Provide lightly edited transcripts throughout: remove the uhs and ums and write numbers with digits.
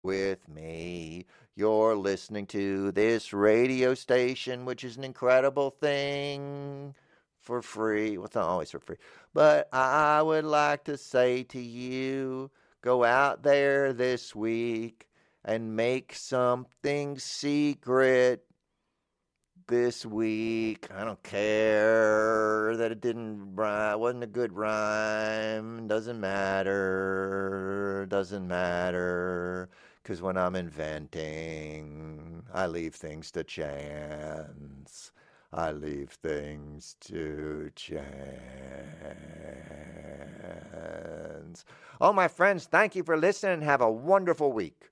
with me. You're listening to this radio station, which is an incredible thing for free. Well, it's not always for free. But I would like to say to you, go out there this week and make something secret this week. I don't care that it didn't rhyme, wasn't a good rhyme. Doesn't matter. Doesn't matter. Because when I'm inventing, I leave things to chance. I leave things to chance. Oh, my friends, thank you for listening. Have a wonderful week.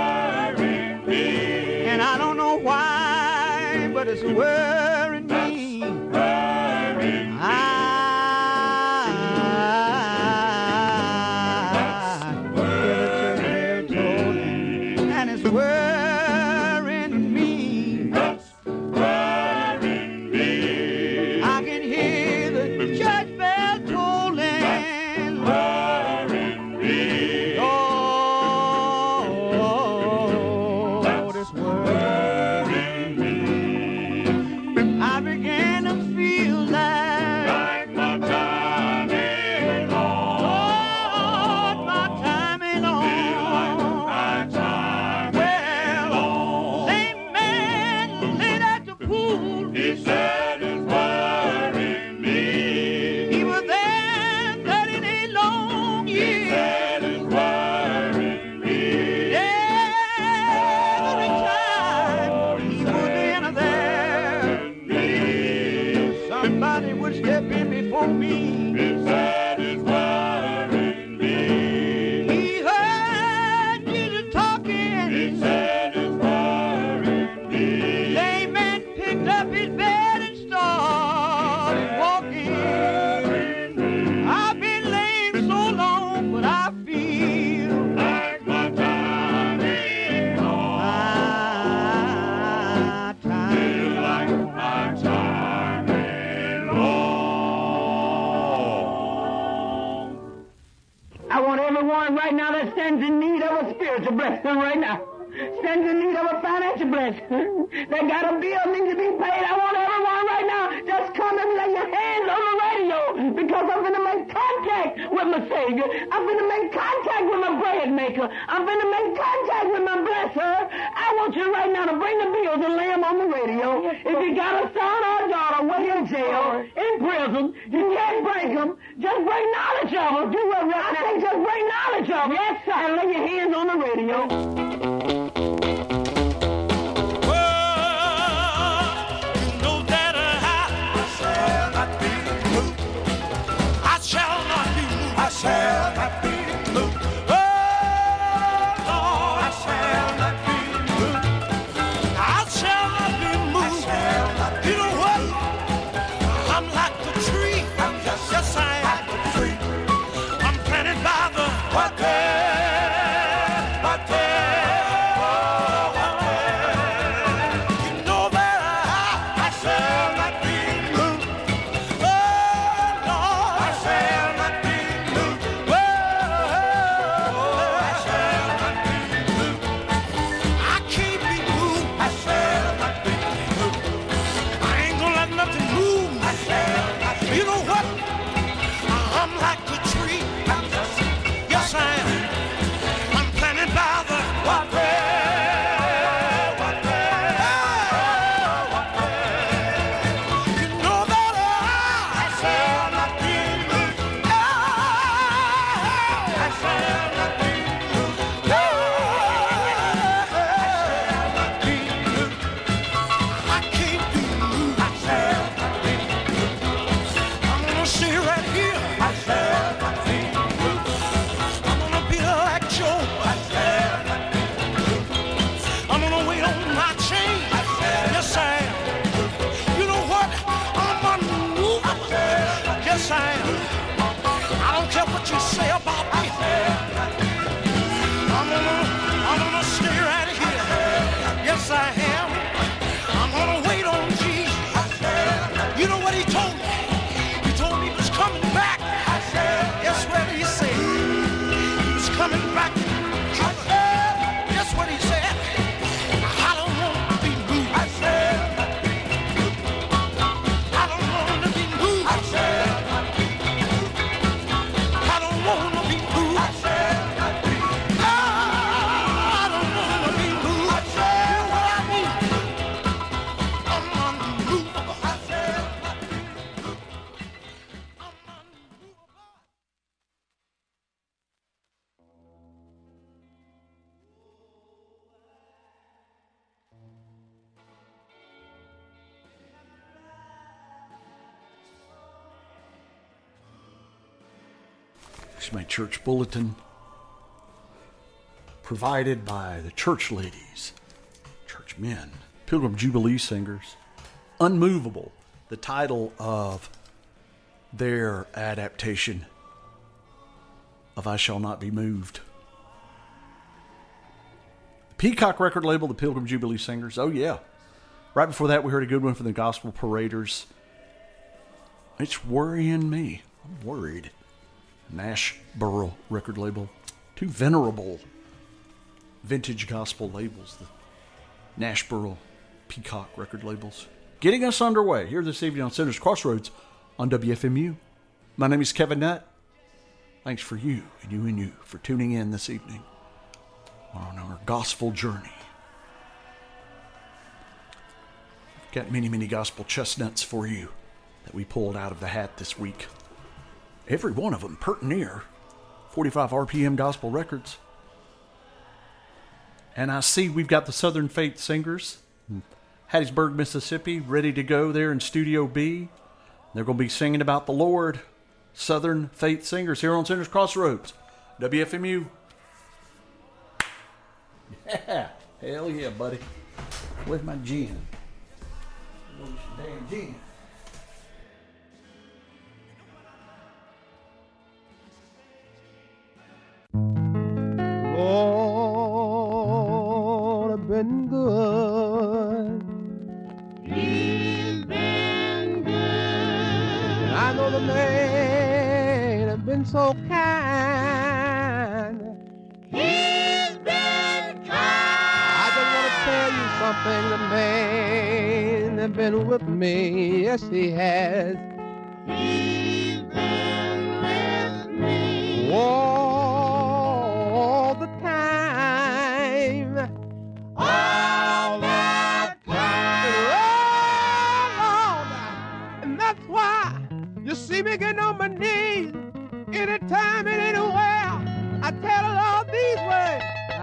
But it's worrying me. began to feel like my time ain't long. Lord, my time ain't long. Feel like my time ain't long. Same man laid at the pool. He said it's worrying me. He was there 38 long years. He said it's worrying me. Every time he was in there, somebody would step in before me. He said it's worrying me. He heard Jesus talking. He said it's worrying me. Lame man picked up his bed and started walking. I've been lame so long, but I feel like my time is long. My time. Feel like my time is long. I want everyone right now that stands in need of a spiritual blessing right now. Stands in need of a financial blessing. That got a bill needs to be paid. I want everyone right now just come and lay your hands on the radio because I'm going to make contact with my Savior. I'm going to make contact with my bread maker. I'm going to make contact with my blesser. I want you right now to bring the bills and lay them on the radio. If you got a son or a daughter way in jail, in prison, you can't break them. Just bring knowledge of them. Do what right now. Just bring knowledge of them. Yes, sir. And lay your hands on the radio. Shall not be moved. Oh, Lord, I shall not be moved. I shall not be moved. You know what? I'm like the tree. I'm just yes, I am. Like the tree. I'm planted by the water. You know that I shall not be moved. Oh, Lord, I shall not be moved. You know what? I'm like the tree. Yes, I am. I'm planted by the water. You know that I shall not be moved. I shall not be moved. I can't be moved. I shall not be moved. I'm gonna stay right here. I shall not be moved. I'm gonna be like Job. I shall not be moved. I'm gonna wait on my change. Yes, I am. You know what? I'm unmovable. Yes, I am. I don't care what you say about me. I'm gonna stay right here. Yes, I am. I'm gonna wait on Jesus. You know what he told me? He told me he was coming back. Guess what he said? He was coming back. Guess what he said? I don't want to be moved. I don't want to be moved. I don't want to be moved. I don't want to be moved. You know what I mean? I'm unmovable. I'm unmovable. It's my church bulletin provided by the church ladies, church men, Pilgrim Jubilee Singers. Unmovable, the title of their adaptation of I Shall Not Be Moved. Peacock record label, the Pilgrim Jubilee Singers. Oh, yeah. Right before that, we heard a good one from the Gospel Paraders. It's Worrying Me. I'm worried. Nashboro record label. Two venerable vintage gospel labels. The Nashboro Peacock record labels. getting us underway here this evening on Sinners Crossroads on WFMU. My name is Kevin Nutt. Thanks for you and you for tuning in this evening on our gospel journey. We've got many, many gospel chestnuts for you that we pulled out of the hat this week. Every one of them pert near 45 RPM gospel records. And I see we've got the Southern Faith Singers in Hattiesburg, Mississippi, ready to go there in Studio B. They're going to be singing about the Lord. Southern Faith Singers here on Sinners Crossroads, WFMU. Yeah, hell yeah, buddy. Where's my gin? Where's your damn gin? Lord, I've been good. He's been good. I know the man has been so kind. He's been kind. I just want to tell you something. The man has been with me. Yes, he has. He's been with me. All the time. All the time. Oh, Lord. And that's why you see me getting on my knees anytime and anywhere. I tell the Lord these words.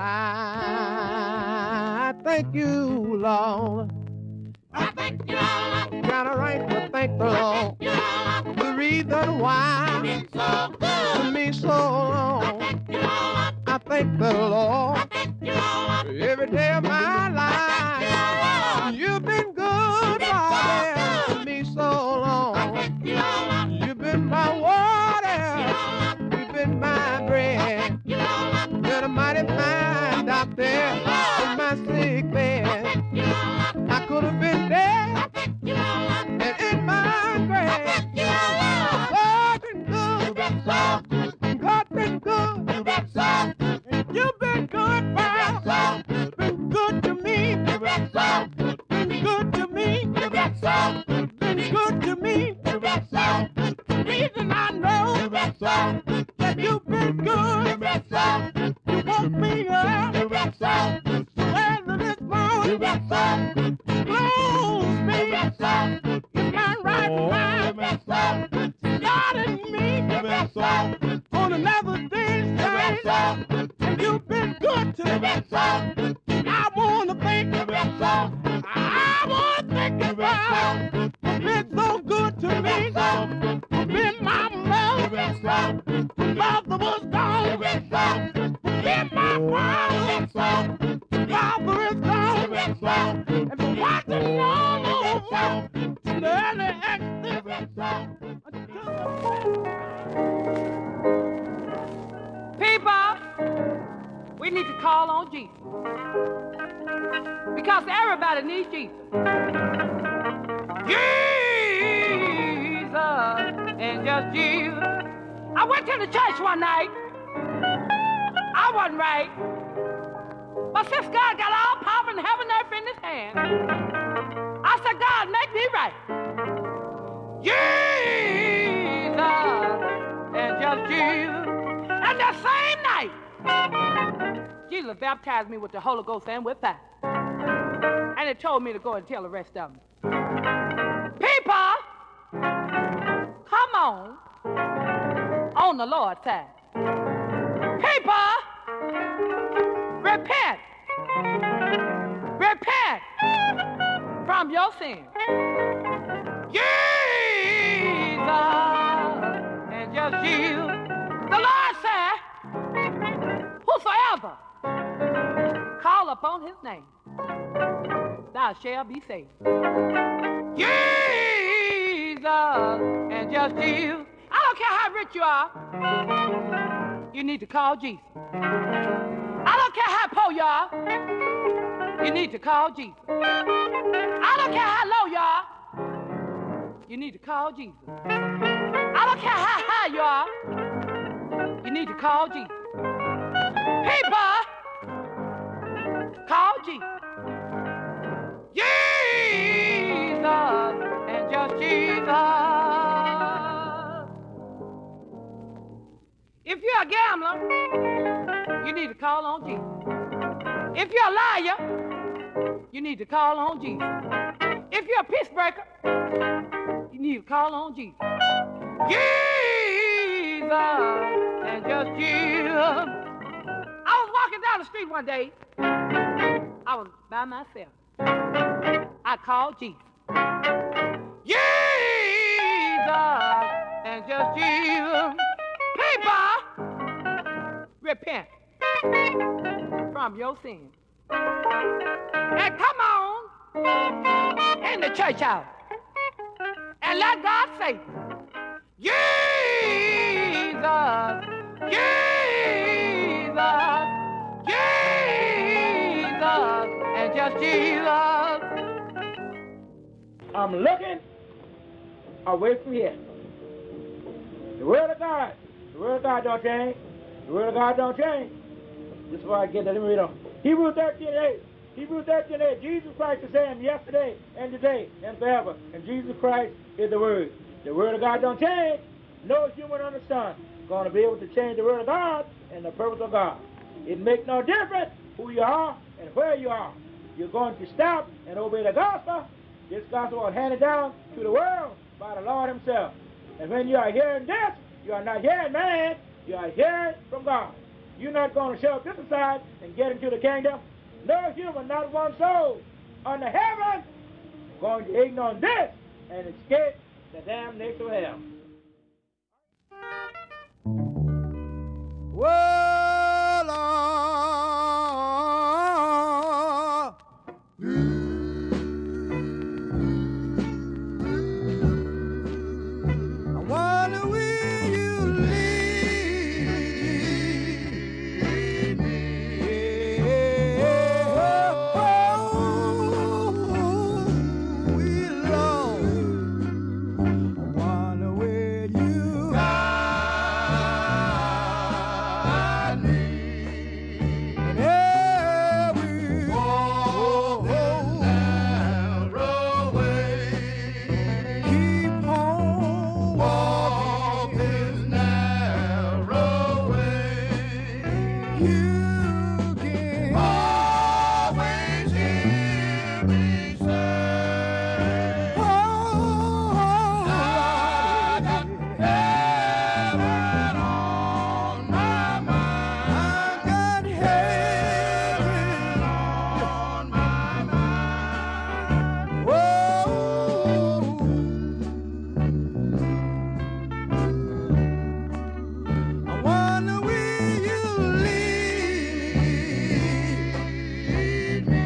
I thank you, Lord. I thank you, Lord. Got a right to thank the Lord. You, Lord. The reason why You've been so good. to me so long. Thank you, Lord. I thank the Lord Thank you, Lord. every day of my life. You've been good, Lord, to me so long. Thank you, Lord. You've been my water. You've been my bread. You, Lord. You're the mighty fine doctor in my sick bed. You, Lord. I could have been dead You, Lord. and in my grave. You, Lord. God been good. God been good. You've been so good. You've been good, pal. Been good to me. You've been so good. Been good to me. You've been so good. Been good to me. You've been so good. The reason I know You've been so good. that you've been You've good. been so good. You woke me up. You've been so good. So early this You've morning. been so good. Close You've me. been so good. In my right You've mind. been so good. Started me You've been so good. on another day's You've been day. so good. And you've been good to You've me. been so good. I wanna thank You've you. been so good. I wanna thank you You've been so for good. been so good to You've me. been so good. Been my You've mother. been so good. Father was You've gone. been so good. Been my You've father. been so good. Father is You've gone. been so good. And for watching all over the early You've exit. been so good. People, we need to call on Jesus. Because everybody needs Jesus. Jesus and just Jesus. I went to the church one night. I wasn't right. But since God got all power in heaven and earth in his hand, I said, God, make me right. Jesus and just Jesus. And that same night, Jesus baptized me with the Holy Ghost and with fire. And he told me to go and tell the rest of them. People, come on the Lord's side. People, repent. Repent from your sin. Jesus and just Jesus. The Lord said, whosoever call upon his name, thou shalt be saved. Jesus and just Jesus. I don't care how rich you are. You need to call Jesus. I don't care how poor you are. You need to call Jesus. I don't care how low you are. You need to call Jesus. I don't care how high you are. You need to call Jesus. People, call Jesus. Jesus you're a gambler, you need to call on Jesus. If you're a liar, you need to call on Jesus. If you're a peace breaker, you need to call on Jesus. Jesus and just Jesus. I was walking down the street one day. I was by myself. I called Jesus. Jesus and just Jesus. People, repent from your sins. And come on in the church house and let God say, Jesus, Jesus, Jesus, and just Jesus. I'm looking away from here. The word of God don't change. The word of God don't change. This is why I get that. Let me read on. Hebrews 13:8. Hebrews 13:8. Jesus Christ is saying yesterday and today and forever. And Jesus Christ is the word. The word of God don't change. No human under the sun is going to be able to change the word of God and the purpose of God. It makes no difference who you are and where you are. You're going to stop and obey the gospel. This gospel was handed down to the world by the Lord himself. And when you are hearing this, you are not hearing man, you are hearing from God. You're not going to shove this aside and get into the kingdom. No human, not one soul under heaven going to ignore this and escape the damnation of hell. Well, I wonder will you lead me? We Lord, I wonder where you guide me. And every walk this narrow way, keep on walking this narrow way. You can always hear me say, oh, I got heaven on my mind. I got heaven on my mind. Whoa. I wonder will you lead me?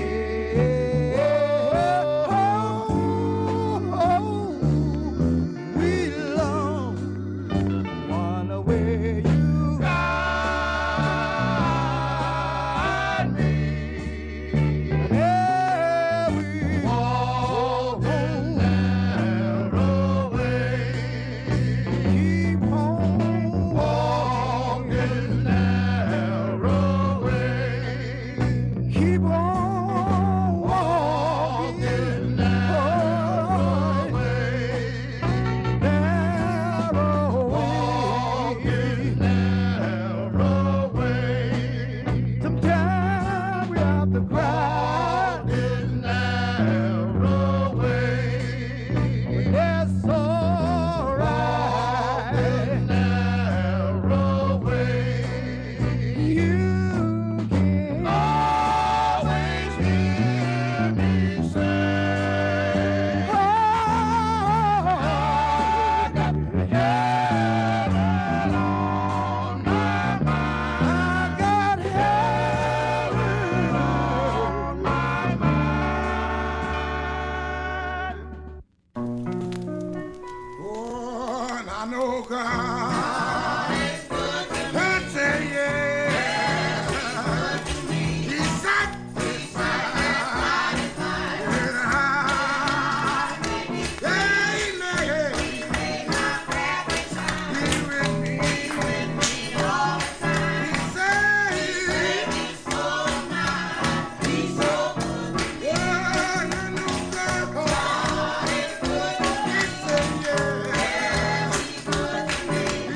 We long, wonder where you guide me. And every walk this narrow way, keep on walking this narrow way. Keep on walking this narrow way. Narrow way. Sometimes we have to cry this narrow way. But that's alright. Narrow way. You can always hear me say, oh, I got heaven on my mind. I got heaven on my mind. Oh, and I know God is good to me. Say yes. He's satisfied with amen. Be with me. He says, yeah, and I know God is good. He said yes.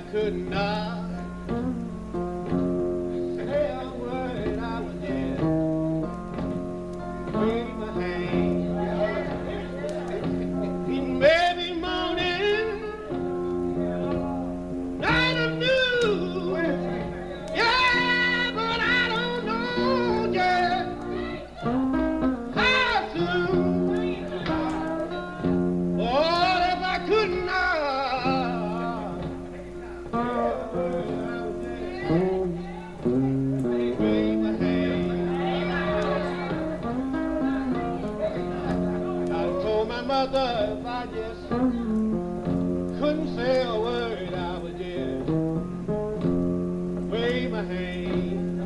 could not say a word, I would just wave my hand. It may be morning, night of noon, yeah, but I don't know just how soon. Oh, if I could not. Mother, if I just couldn't say a word, I would just wave my hand.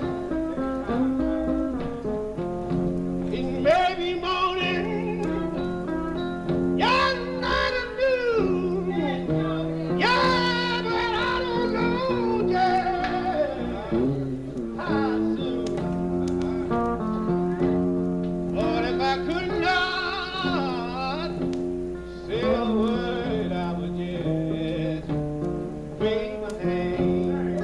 It may be morning, yeah, night and noon, yeah, but I don't know just how soon. Lord, if I could not say a word, I would just wave my hand.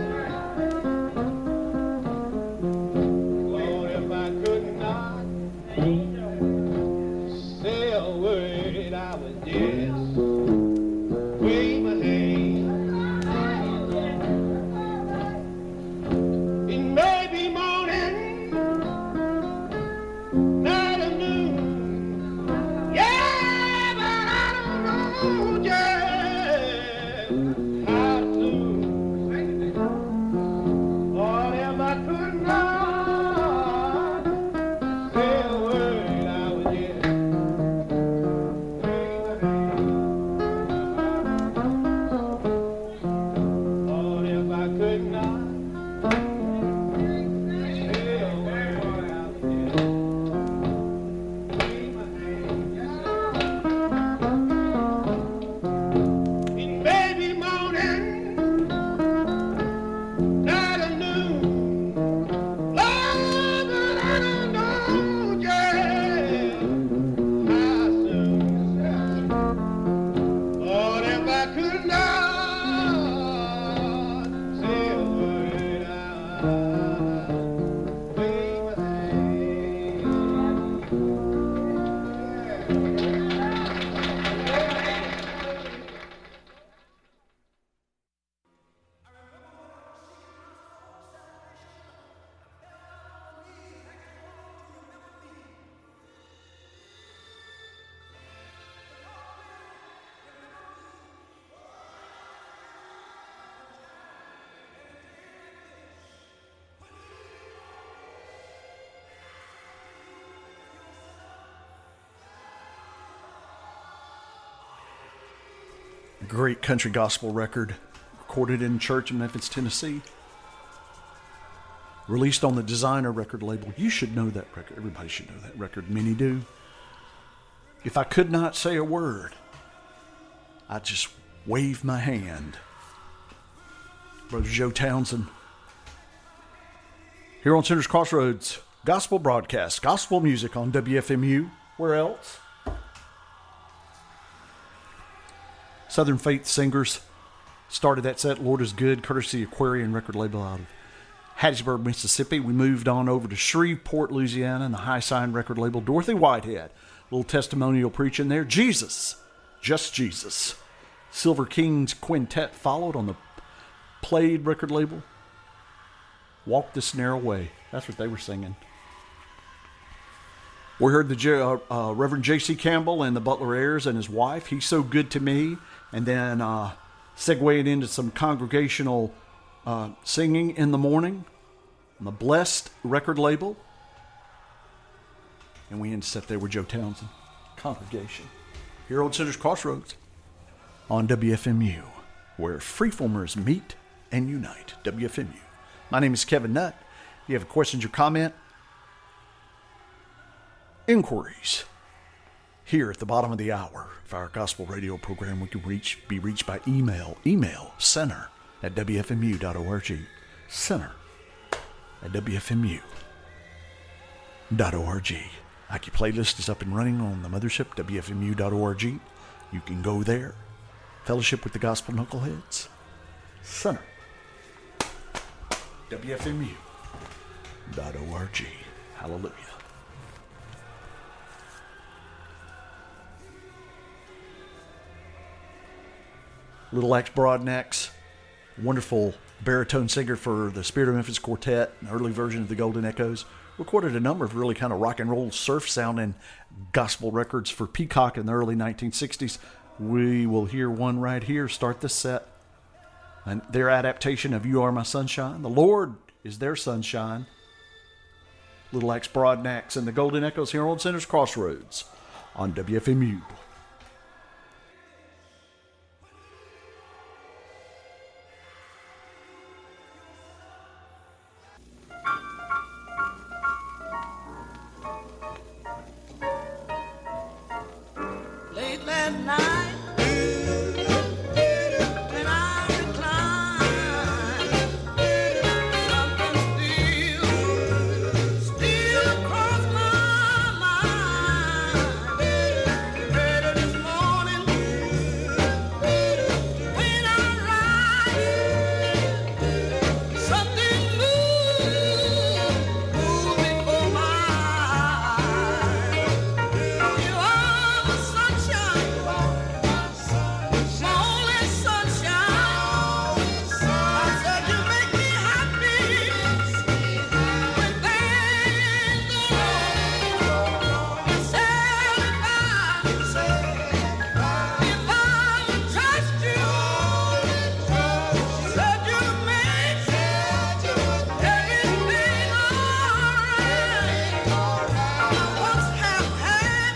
Lord, if I could not say a word, I would just wave my hand. It may be morning, night or noon, yeah, but I don't know just how soon. Lord, if I could not say a word, I would just wave my hand. Lord, if I could not say a word, I would just wave my hand. It may be morning, night or noon, Lord, but I don't know just how soon. Lord, if I could not say a word, I'd wave my hand. Great country gospel record, recorded in church in Memphis, Tennessee. Released on the Designer record label. You should know that record. Everybody should know that record. Many do. If I could not say a word, I'd just wave my hand. Brother Joe Townsend. Here on Sinners Crossroads, gospel broadcast, gospel music on WFMU. Where else? Southern Faith Singers started that set, Lord is Good, courtesy Aquarian record label out of Hattiesburg, Mississippi. We moved on over to Shreveport, Louisiana, and the High Sign record label, Dorothy Whitehead. A little testimonial preaching there. Jesus, just Jesus. Silver Kings Quintet followed on the Played record label. Walk This Narrow Way. That's what they were singing. We heard the Reverend J.C. Campbell and the Butler Ayers and his wife, He's So Good to Me. And then segueing into some congregational singing in the morning on the Blessed record label. And we end set there with Joe Townsend, Congregation. Here on Sinners Crossroads on WFMU, where freeformers meet and unite. WFMU. My name is Kevin Nutt. If you have questions or comment, inquiries here at the bottom of the hour of our gospel radio program, we can be reached by email center@wfmu.org, center@wfmu.org. Aki playlist is up and running on the mothership, wfmu.org. You can go there, fellowship with the gospel knuckleheads, Center. WFMU.org. Hallelujah. Little Axe Broadnax, wonderful baritone singer for the Spirit of Memphis Quartet, an early version of the Golden Echoes. Recorded a number of really kind of rock and roll surf sounding gospel records for Peacock in the early 1960s. We will hear one right here, start the set. And their adaptation of You Are My Sunshine. The Lord is their sunshine. Little Axe Broadnax and the Golden Echoes here on Center's Crossroads on WFMU. Late last night, when I reclined, something still across my mind. Later this morning, when I rise, something moved before my eyes. You are the sunshine, my only sunshine. I said you make me happy when things go wrong. You said if I would trust you, said you'd make everything alright. I once have had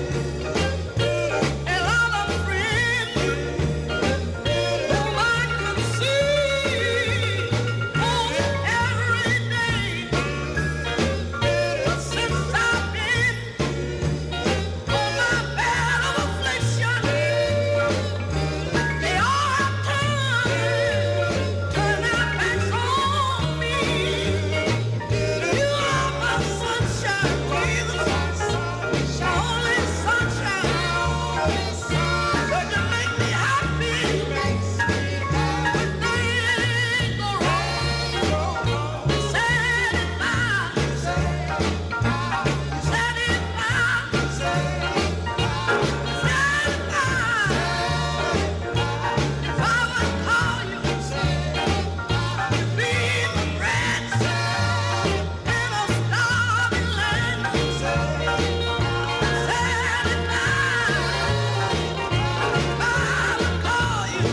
a lot of friends whom I could see most every day. But since I've been on my bed of affliction, they all have turned their backs on me. You are my sunshine, Jesus, my only sunshine. Said you make me happy when things go wrong. If I would call you, you'd be my friend in a starving land. If I would call you,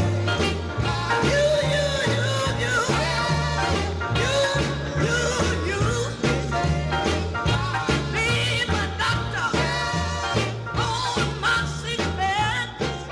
be my doctor on my sick bed.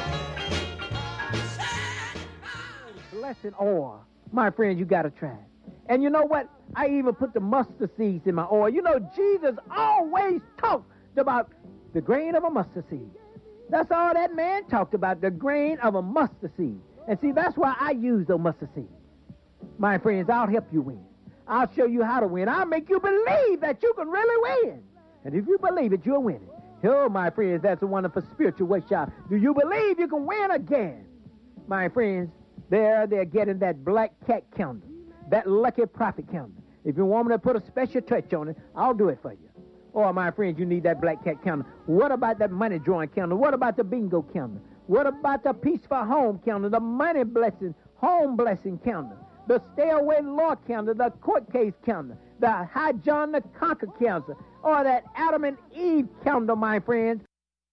Blessed oil. My friends, you got to try it. And you know what? I even put the mustard seeds in my oil. You know, Jesus always talked about the grain of a mustard seed. That's all that man talked about, the grain of a mustard seed. And see, that's why I use the mustard seed. My friends, I'll help you win. I'll show you how to win. I'll make you believe that you can really win. And if you believe it, you'll win it. Oh, my friends, that's a wonderful spiritual workshop. Do you believe you can win again? My friends, they're getting that black cat calendar, that lucky prophet calendar. If you want me to put a special touch on it, I'll do it for you. Oh, my friends, you need that black cat calendar. What about that money drawing calendar? What about the bingo calendar? What about the peace for home calendar, the money blessing, home blessing calendar, the stay away law calendar, the court case calendar, the High John the Conqueror calendar, or that Adam and Eve calendar, my friends?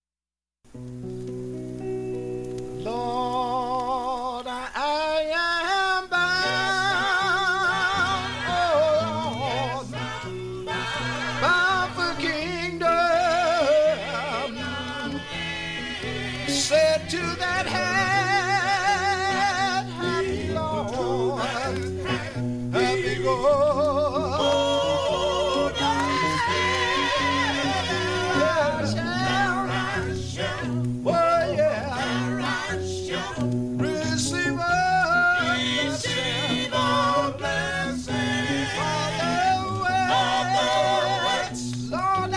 Lord, I am bound, bound for kingdom. Said to that happy Lord, happy Lord, oh yeah, receive a blessing all the way. Lord,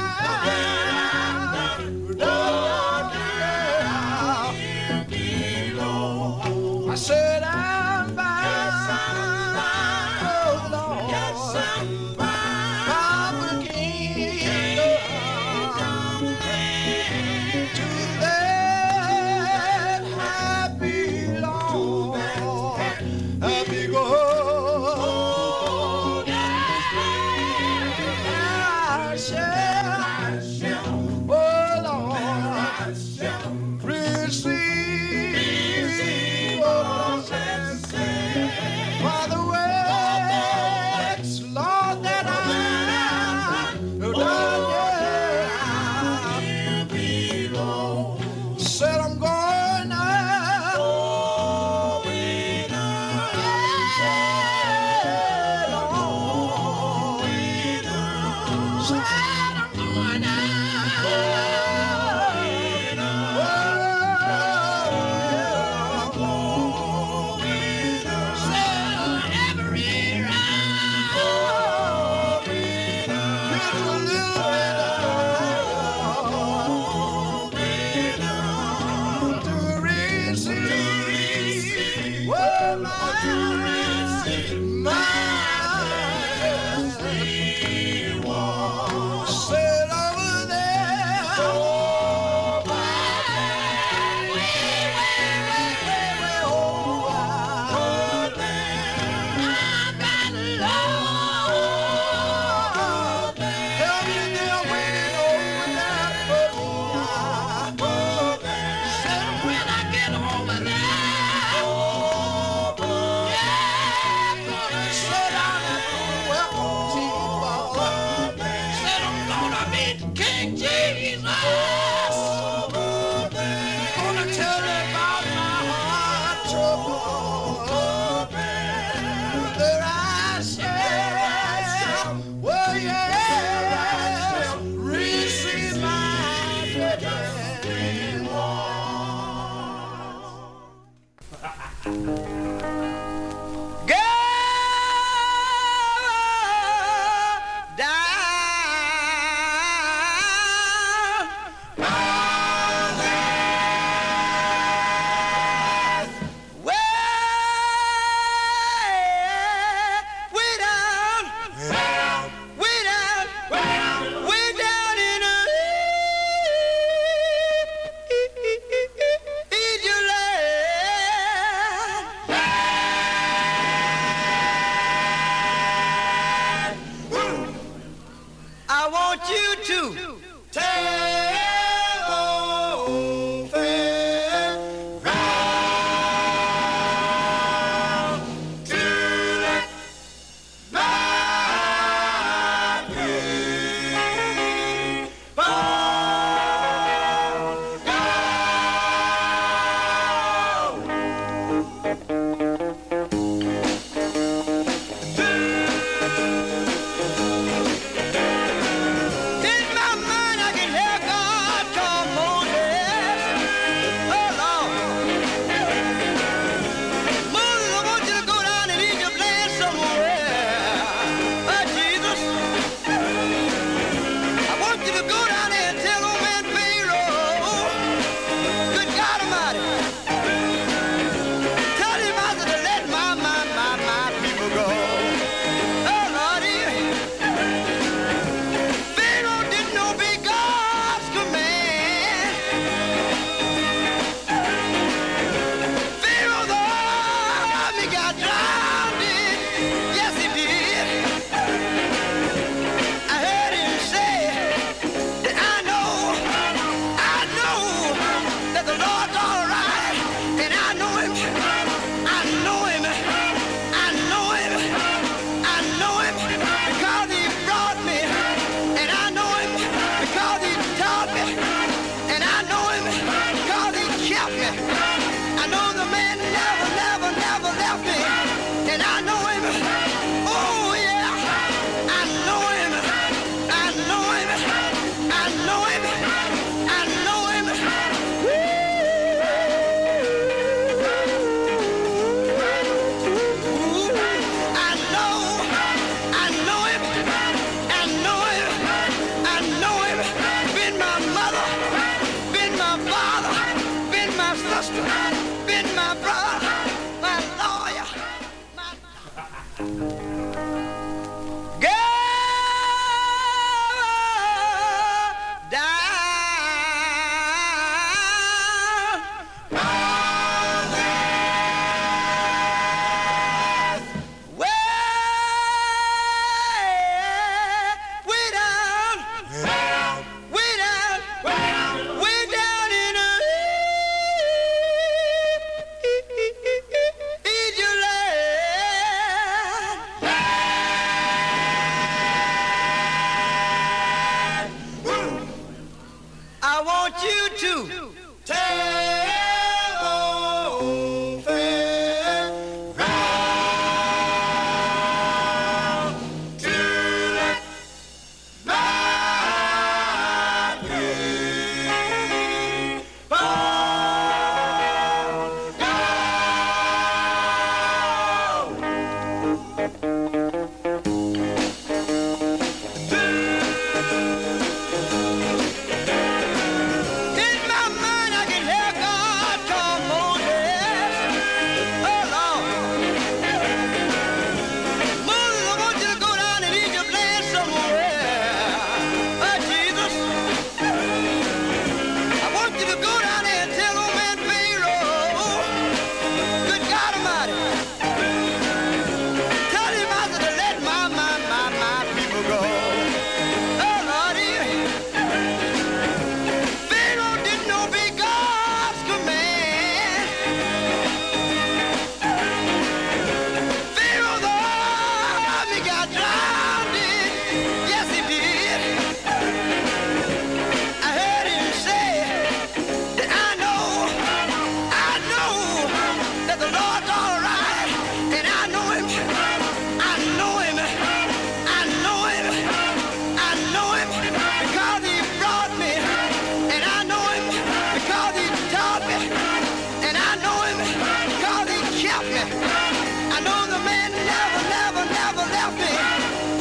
I said I'm bound.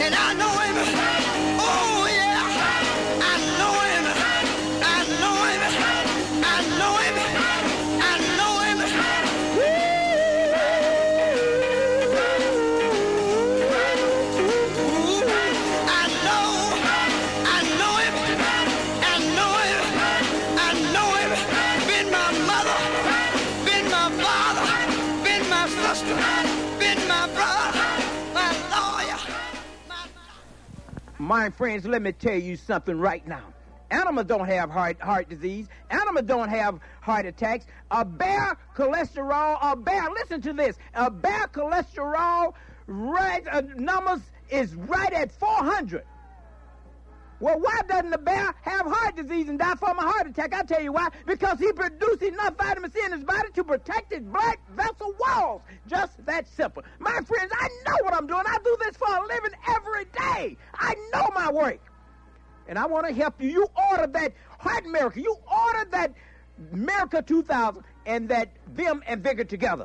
and I know him. Oh yeah, I know him. I know him. I know him. I know him. I know him. I know him. I know him. Been my mother, been my father, been my sister, been my brother, my lawyer. My friends, let me tell you something right now. Animals don't have heart disease. Animals don't have heart attacks. A bear listen to this. A bear cholesterol numbers is right at 400. Well, why doesn't the bear have heart disease and die from a heart attack? I'll tell you why. Because he produces enough vitamin C in his body to protect his blood vessel walls. Just that simple. My friends, I know what I'm doing. I do this for a living every day. I know my work. And I want to help you. You order that Heart Miracle. You order that Miracle 2000 and that Vim and Vigor together.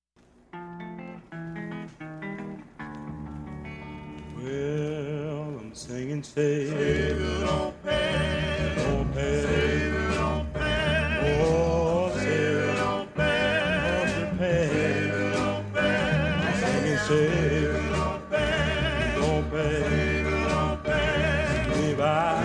Well, I'm singing Savior, don't pay, don't pay. Savior, don't pay. Oh, Savior, don't pay. Savior, don't pay. I'm singing Savior, don't pay, don't pay. Savior, don't pay. Leave I.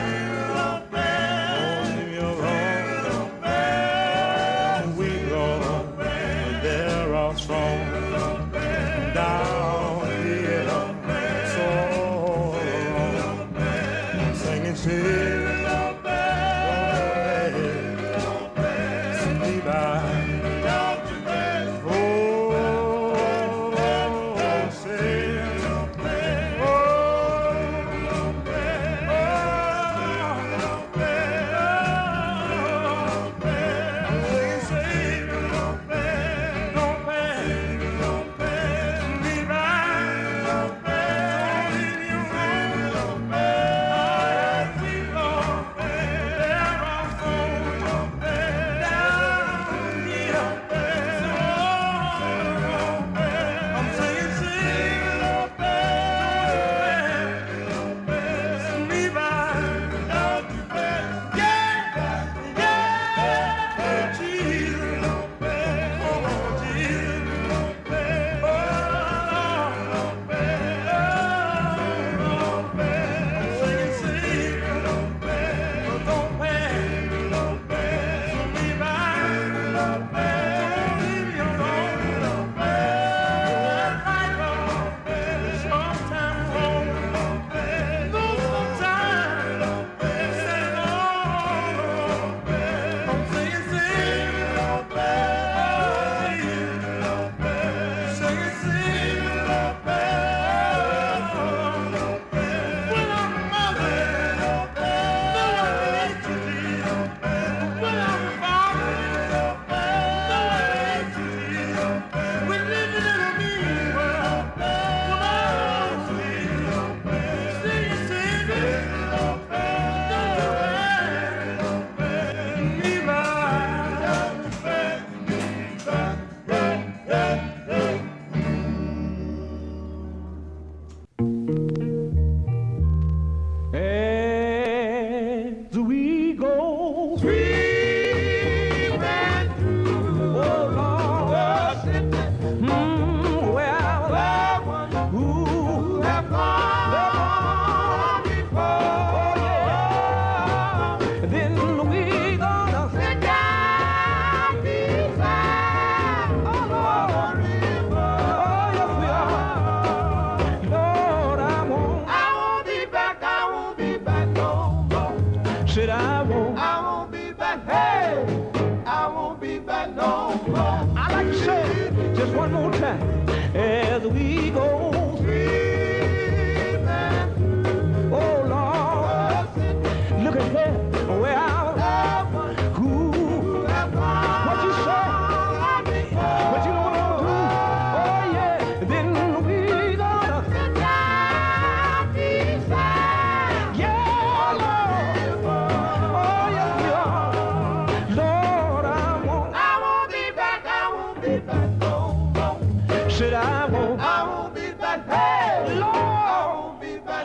I won't be back. Hey, Lord, I won't be back.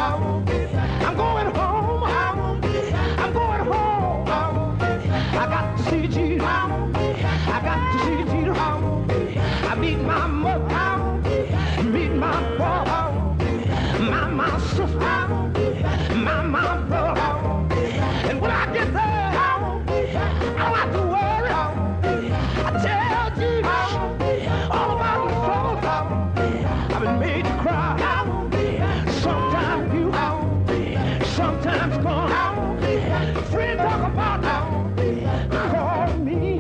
I'm going home. I'm going home. I got to see Jesus. I got to see Jesus. I meet my mother. Meet my brother. My sister. My brother. And when I get there, I don't have to worry. I tell Jesus all about the troubles. I've been made to cry. Sometimes you, sometimes gone. Friends talk about call me.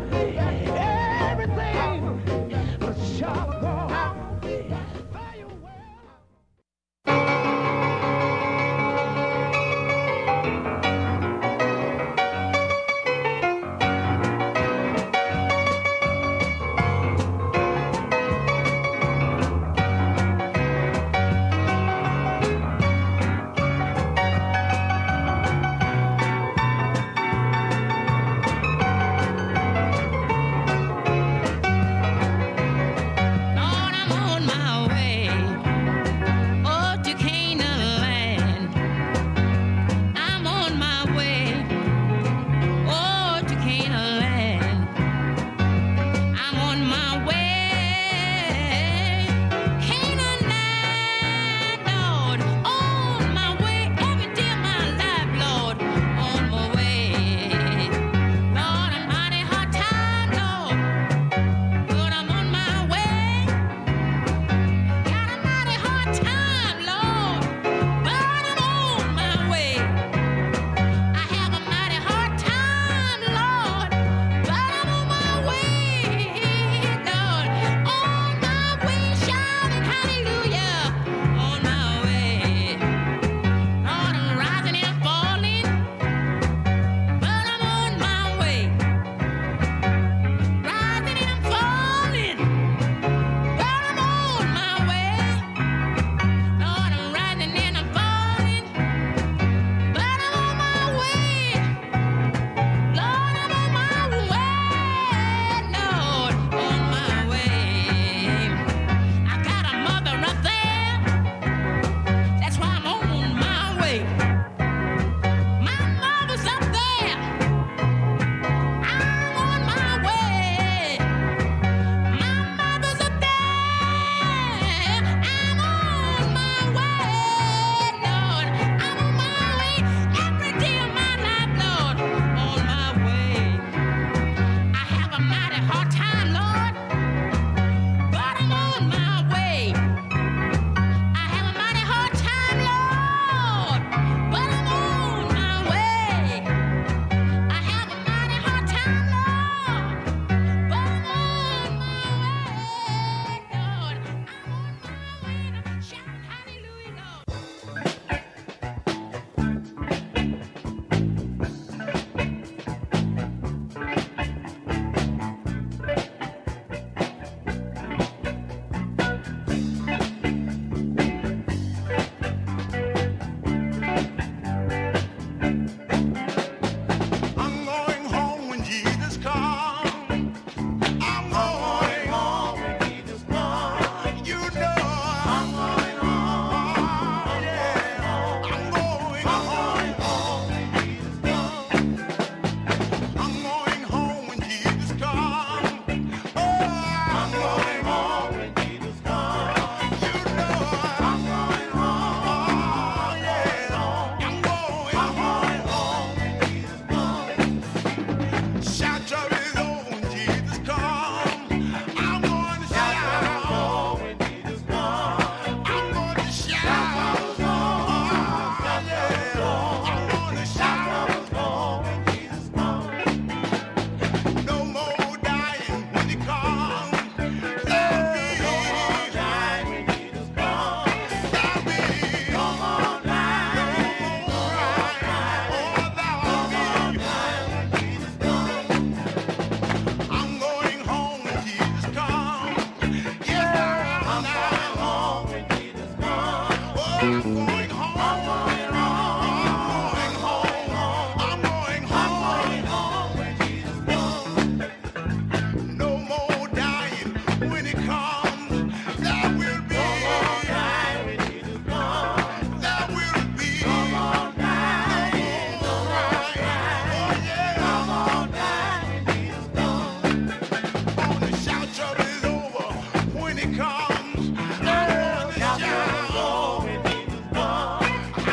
Everything was shall go.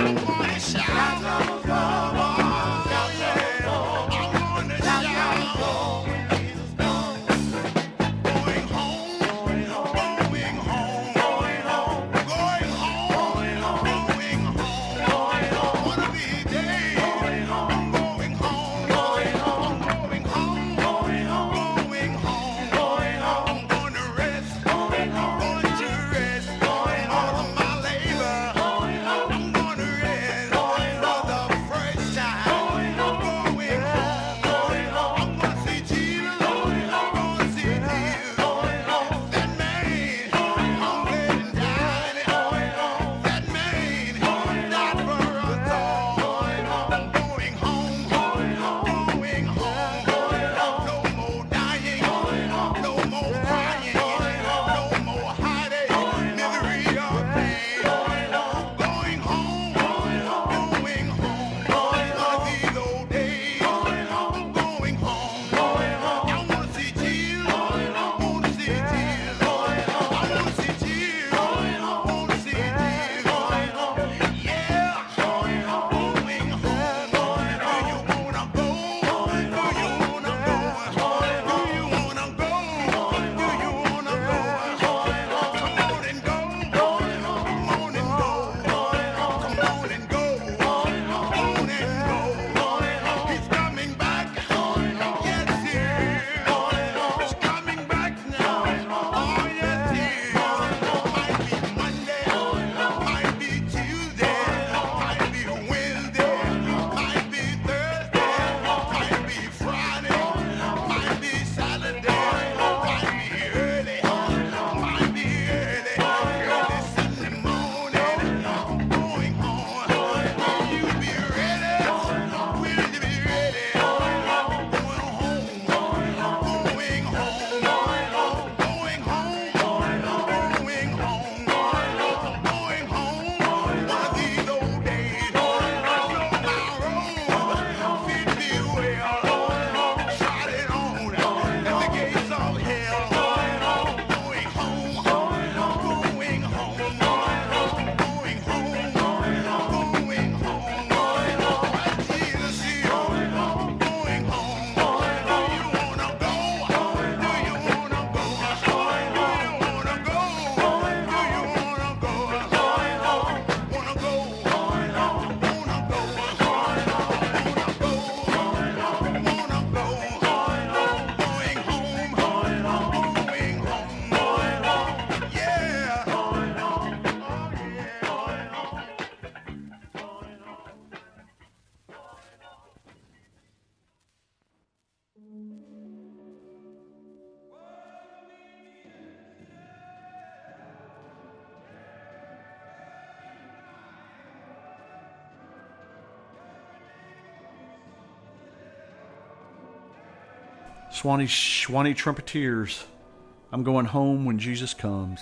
Swanee Trumpeters, I'm going home when Jesus comes.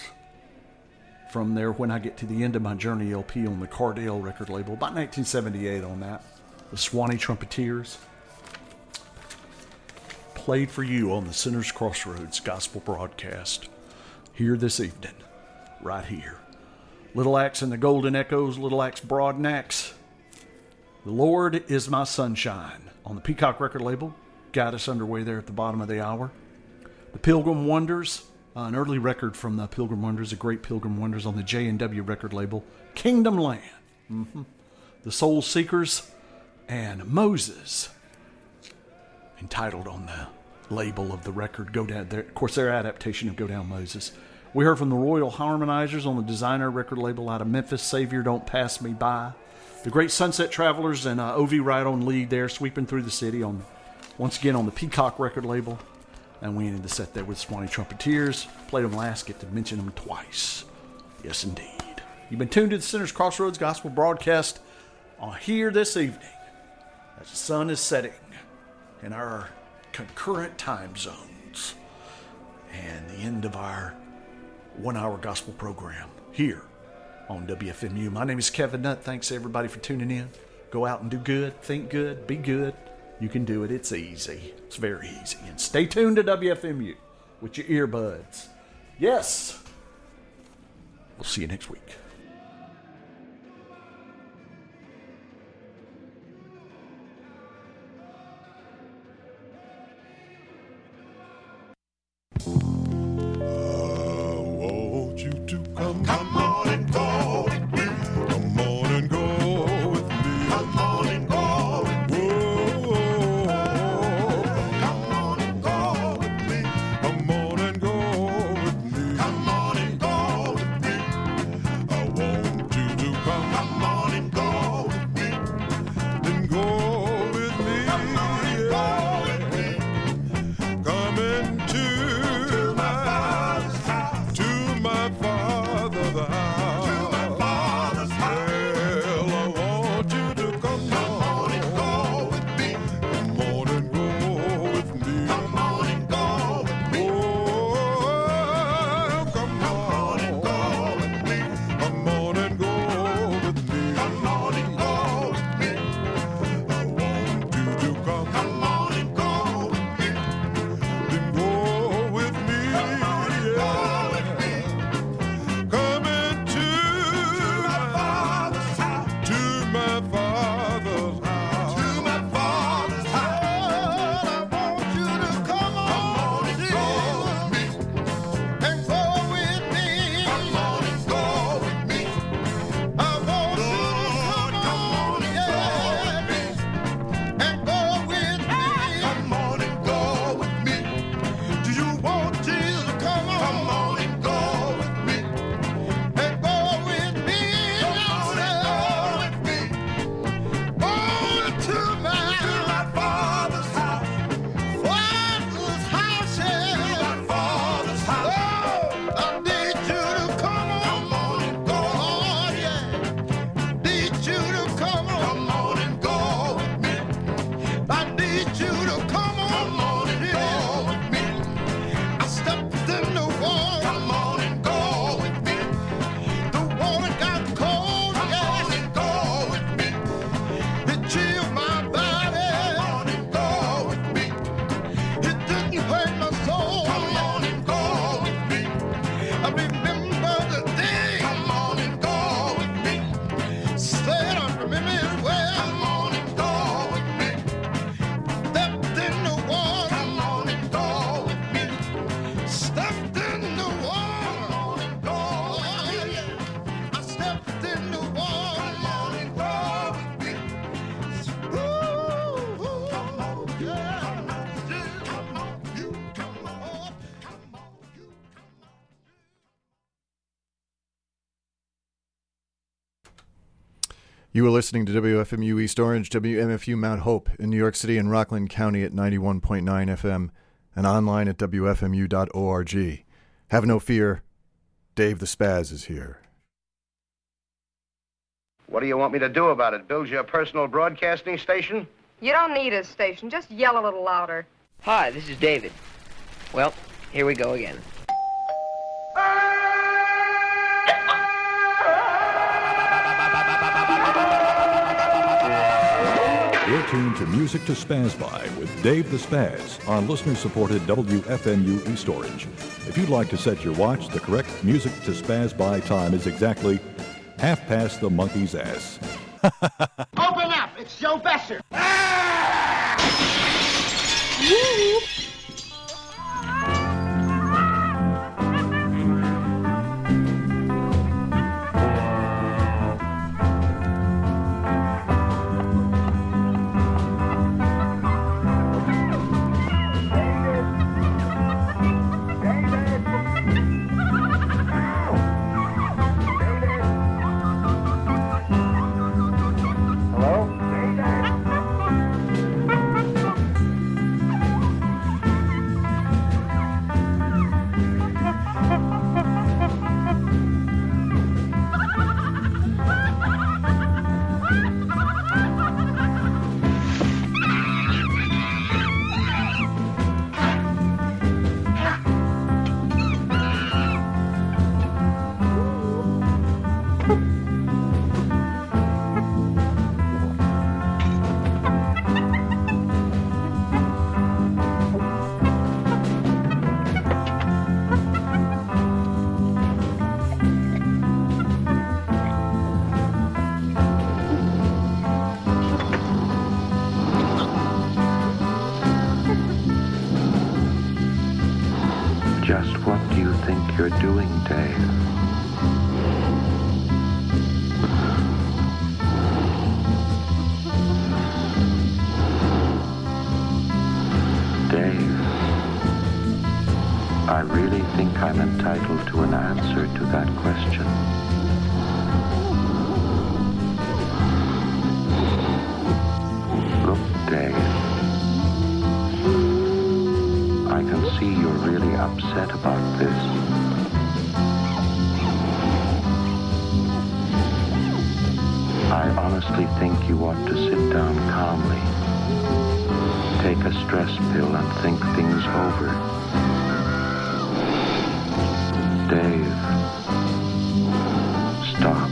From there, when I get to the end of my journey LP on the Cardale record label, about 1978 on that. The Swanee Trumpeters. Played for you on the Sinner's Crossroads gospel broadcast. Here this evening, right here. Little Axe and the Golden Echoes, Little Axe Broad Axe. The Lord is my sunshine on the Peacock record label. Got us underway there at the bottom of the hour. The Pilgrim Wonders, an early record from the Pilgrim Wonders, a great Pilgrim Wonders on the J&W record label. Kingdom Land. The Soul Seekers and Moses, entitled on the label of the record, Go Down there. Of course, their adaptation of Go Down Moses. We heard from the Royal Harmonizers on the Designer record label out of Memphis, Savior Don't Pass Me By. The Great Sunset Travelers and O.V. Wright on lead there, sweeping through the city on, once again on the Peacock record label. And we ended the set there with Swanee Trumpeters. Played them last, get to mention them twice. Yes, indeed. You've been tuned to the Sinner's Crossroads Gospel broadcast on here this evening as the sun is setting in our concurrent time zones and the end of our 1 hour gospel program here on WFMU. My name is Kevin Nutt. Thanks everybody for tuning in. Go out and do good, think good, be good. You can do it. It's easy. It's very easy. And stay tuned to WFMU with your earbuds. Yes. We'll see you next week. You are listening to WFMU East Orange, WMFU Mount Hope in New York City and Rockland County at 91.9 FM and online at WFMU.org. Have no fear, Dave the Spaz is here. What do you want me to do about it? Build you a personal broadcasting station? You don't need a station. Just yell a little louder. Hi, this is David. Well, here we go again. You're tuned to Music to Spaz By with Dave the Spaz on listener-supported WFMU East Orange. If you'd like to set your watch, the correct Music to Spaz By time is exactly 1/2 the monkey's ass. Open up! It's Joe Besser! Just what do you think you're doing, Dave? Dave, I really think I'm entitled to an answer to that question. Look, Dave, I can see you're really upset about this. I honestly think you ought to sit down calmly, take a stress pill and think things over. Dave, stop.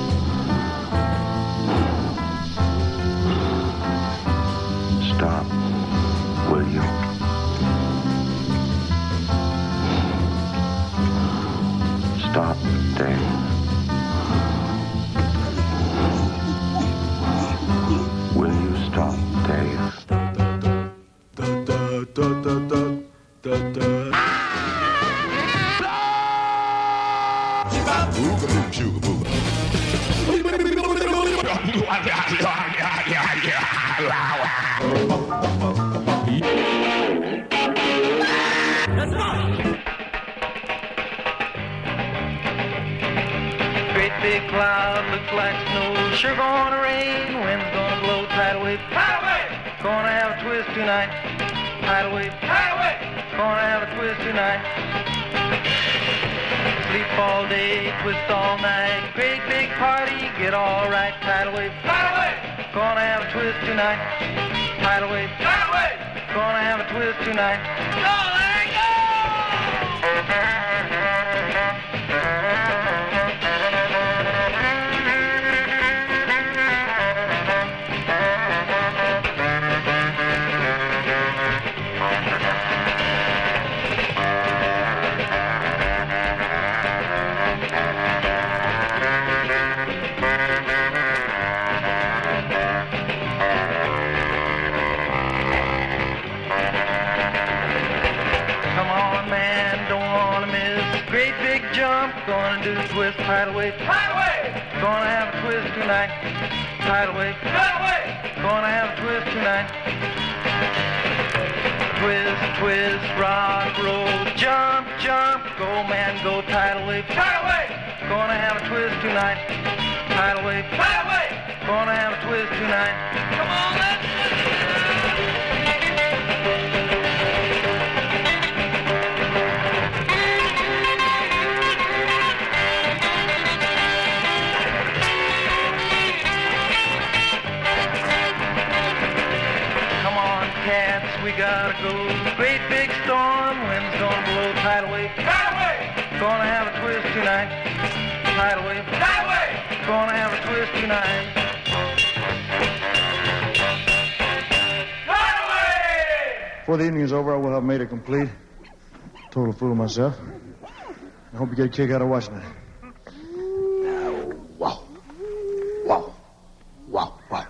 Stop, will you? Stop, Dave. Will you stop, Dave? Great big cloud looks like snow. Sure gonna rain. Wind's gonna blow. Tidal wave. Tidal wave. Gonna have a twist tonight. Tidal wave. Tidal wave. Gonna have a twist tonight. Sleep all day, twist all night. Great big party, get all right. Tidal wave. Tidal wave. Gonna have a twist tonight. Tidal wave. Tidal wave. Gonna have a twist tonight. Go, Larry, go! Gonna do twist, tidal wave, tidal wave. Gonna have a twist tonight, tidal wave, tidal wave. Gonna have a twist tonight. Twist, twist, rock, roll, jump, jump. Go man, go, tidal wave, tidal wave. Gonna have a twist tonight, tidal wave, tidal wave. Gonna have a twist tonight. Come on, let's cats, we gotta go. Great big storm, wind's gonna blow. Tidal wave, tidal wave. Gonna have a twist tonight. Tidal wave, tidal wave. Gonna have a twist tonight. Tidal wave. Before the evening is over, I will have made it complete. Total fool of myself. I hope you get a kick out of watching it. Wow. Wow. Wow. Wow.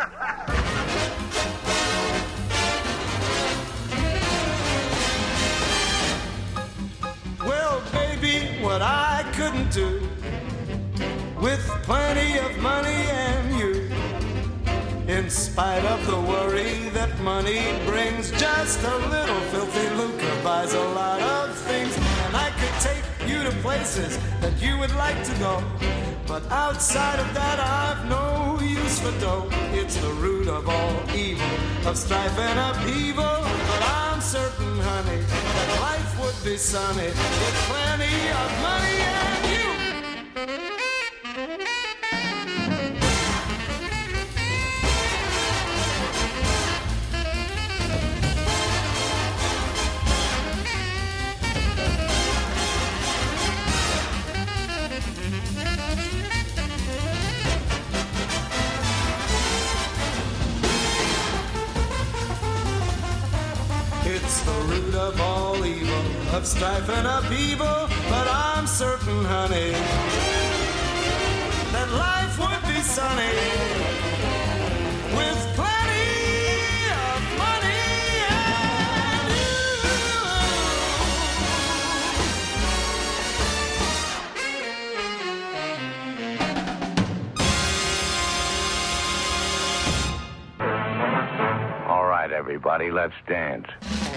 What I couldn't do with plenty of money and you, in spite of the worry that money brings. Just a little filthy lucre buys a lot of things, and I could take you to places that you would like to go, but outside of that I've no use for dough. It's the root of all evil, of strife and upheaval. But I'm certain, honey, that life would be sunny with plenty of money and you. It's the root of all evil, of strife and upheaval. But I'm certain, honey, that life would be sunny with plenty of money and All right, everybody, let's dance.